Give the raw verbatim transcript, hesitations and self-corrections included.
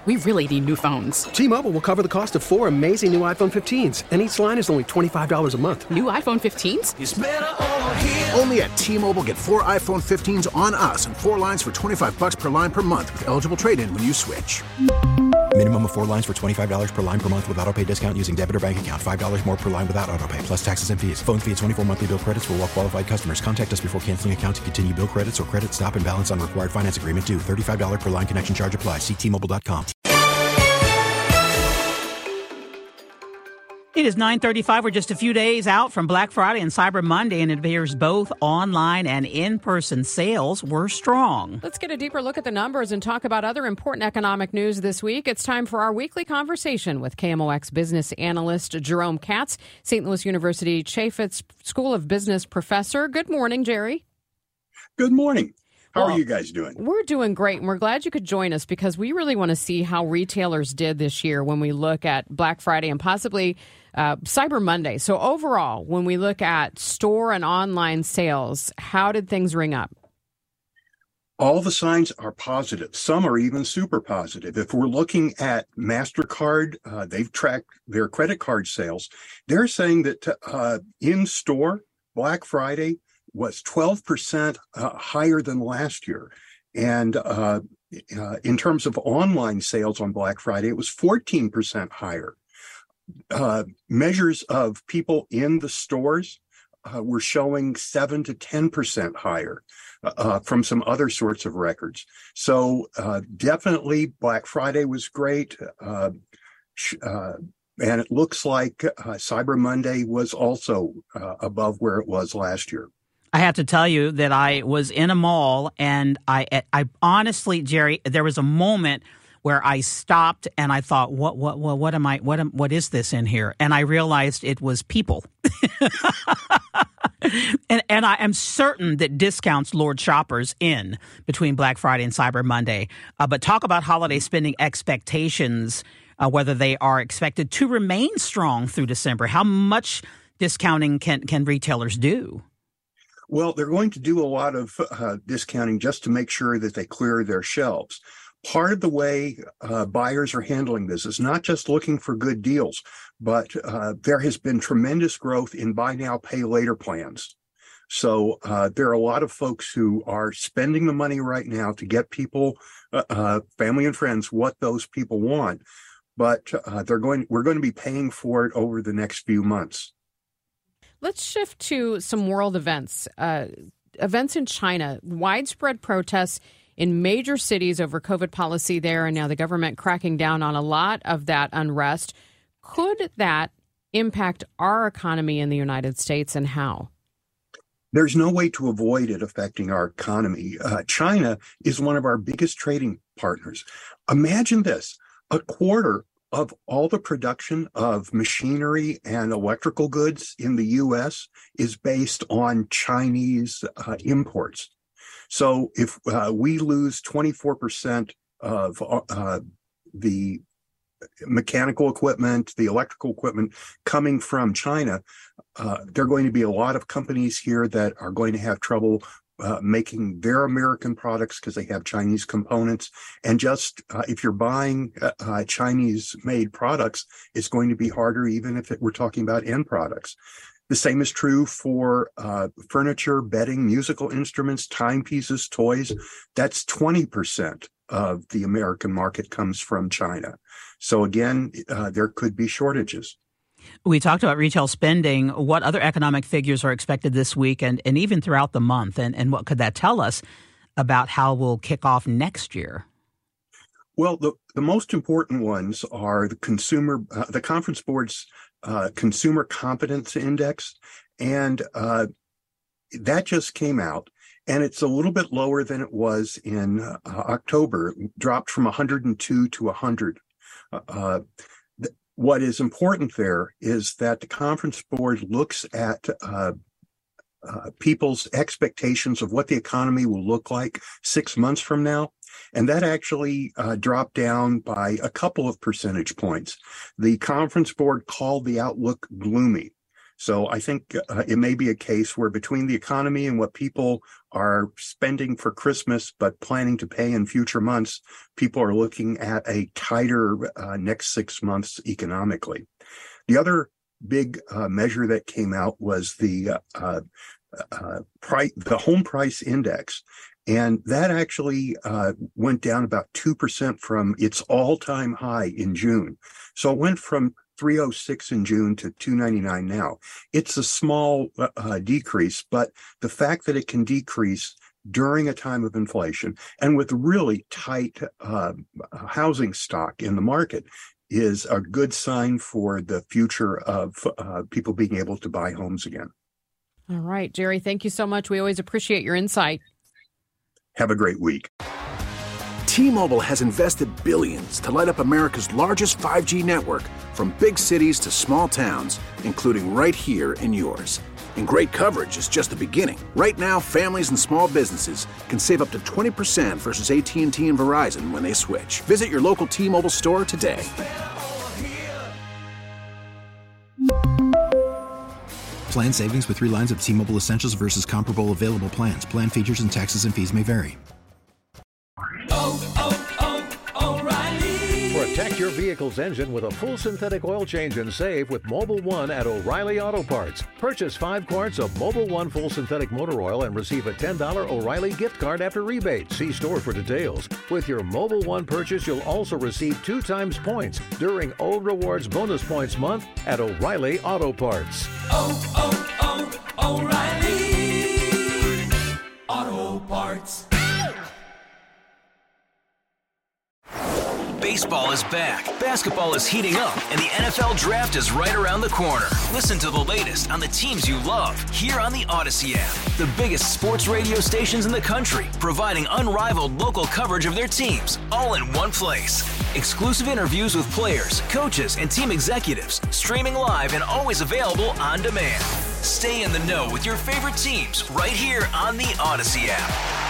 We really need new phones. T-Mobile will cover the cost of four amazing new iPhone fifteens, and each line is only twenty-five dollars a month. New iPhone fifteens? It's better over here. Only at T-Mobile, get four iPhone fifteens on us and four lines for twenty-five dollars per line per month with eligible trade-in when you switch. Minimum of four lines for twenty-five dollars per line per month with autopay discount using debit or bank account. five dollars more per line without autopay, plus taxes and fees. Phone fee at twenty-four monthly bill credits for well-qualified customers. Contact us before canceling account to continue bill credits or credit stop and balance on required finance agreement due. thirty-five dollars per line connection charge applies. See T Mobile dot com. It is nine thirty-five. We're just a few days out from Black Friday and Cyber Monday, and it appears both online and in-person sales were strong. Let's get a deeper look at the numbers and talk about other important economic news this week. It's time for our weekly conversation with K M O X business analyst Jerome Katz, Saint Louis University Chaffetz School of Business professor. Good morning, Jerry. Good morning. How Well, are you guys doing? We're doing great, and we're glad you could join us because we really want to see how retailers did this year when we look at Black Friday and possibly uh, Cyber Monday. So overall, when we look at store and online sales, how did things ring up? All the signs are positive. Some are even super positive. If we're looking at MasterCard, uh, they've tracked their credit card sales. They're saying that uh, in-store Black Friday was twelve percent uh, higher than last year. And uh, uh, in terms of online sales on Black Friday, it was fourteen percent higher. Uh, measures of people in the stores uh, were showing seven to ten percent higher uh, from some other sorts of records. So uh, definitely Black Friday was great. Uh, uh, and it looks like uh, Cyber Monday was also uh, above where it was last year. I have to tell you that I was in a mall, and I, I honestly, Jerry, there was a moment where I stopped and I thought, what, what, what, what am I, what, am, what is this in here? And I realized it was people. and, and I am certain that discounts lured shoppers in between Black Friday and Cyber Monday. Uh, but talk about holiday spending expectations, uh, whether they are expected to remain strong through December. How much discounting can, can retailers do? Well, they're going to do a lot of uh, discounting just to make sure that they clear their shelves. Part of the way uh, buyers are handling this is not just looking for good deals, but uh, there has been tremendous growth in buy now, pay later plans. So uh, there are a lot of folks who are spending the money right now to get people, uh, uh, family and friends, what those people want. But uh, they're going, we're going to be paying for it over the next few months. Let's shift to some world events. Uh, events in China, widespread protests in major cities over COVID policy there, and now the government cracking down on a lot of that unrest. Could that impact our economy in the United States, and how? There's no way to avoid it affecting our economy. Uh, China is one of our biggest trading partners. Imagine this, a quarter of all the production of machinery and electrical goods in the U S is based on Chinese uh, imports. So if uh, we lose twenty-four percent of uh, the mechanical equipment, the electrical equipment coming from China, uh, there are going to be a lot of companies here that are going to have trouble Uh, making their American products because they have Chinese components. And just uh, if you're buying uh, uh, Chinese-made products, it's going to be harder even if it, we're talking about end products. The same is true for uh, furniture, bedding, musical instruments, timepieces, toys. That's twenty percent of the American market comes from China. So again, uh, there could be shortages. We talked about retail spending. What other economic figures are expected this week and, and even throughout the month? And, and what could that tell us about how we'll kick off next year? Well, the, the most important ones are the consumer, uh, the Conference Board's uh, Consumer Confidence Index. And uh, that just came out. And it's a little bit lower than it was in uh, October, it dropped from one hundred two to one hundred. Uh, What is important there is that the Conference Board looks at uh, uh, people's expectations of what the economy will look like six months from now. And that actually uh, dropped down by a couple of percentage points. The Conference Board called the outlook gloomy. So I think uh, it may be a case where between the economy and what people are spending for Christmas but planning to pay in future months, people are looking at a tighter uh, next six months economically. The other big uh, measure that came out was the uh, uh, uh, price, the home price index. And that actually uh, went down about two percent from its all-time high in June. So it went from three oh six in June to two ninety-nine now. It's a small uh, decrease, but the fact that it can decrease during a time of inflation and with really tight uh, housing stock in the market is a good sign for the future of uh, people being able to buy homes again. All right, Jerry, thank you so much. We always appreciate your insight. Have a great week. T-Mobile has invested billions to light up America's largest five G network, from big cities to small towns, including right here in yours. And great coverage is just the beginning. Right now, families and small businesses can save up to twenty percent versus A T and T and Verizon when they switch. Visit your local T-Mobile store today. Plan savings with three lines of T-Mobile Essentials versus comparable available plans. Plan features and taxes and fees may vary. Oh, oh, oh, O'Reilly. Protect your vehicle's engine with a full synthetic oil change and save with Mobil one at O'Reilly Auto Parts. Purchase five quarts of Mobil one full synthetic motor oil and receive a ten dollars O'Reilly gift card after rebate. See store for details. With your Mobil one purchase, you'll also receive two times points during O Rewards Bonus Points Month at O'Reilly Auto Parts. Oh, oh, oh, O'Reilly Auto Parts. Baseball is back, basketball is heating up, and the N F L Draft is right around the corner. Listen to the latest on the teams you love here on the Odyssey app. The biggest sports radio stations in the country, providing unrivaled local coverage of their teams, all in one place. Exclusive interviews with players, coaches, and team executives, streaming live and always available on demand. Stay in the know with your favorite teams right here on the Odyssey app.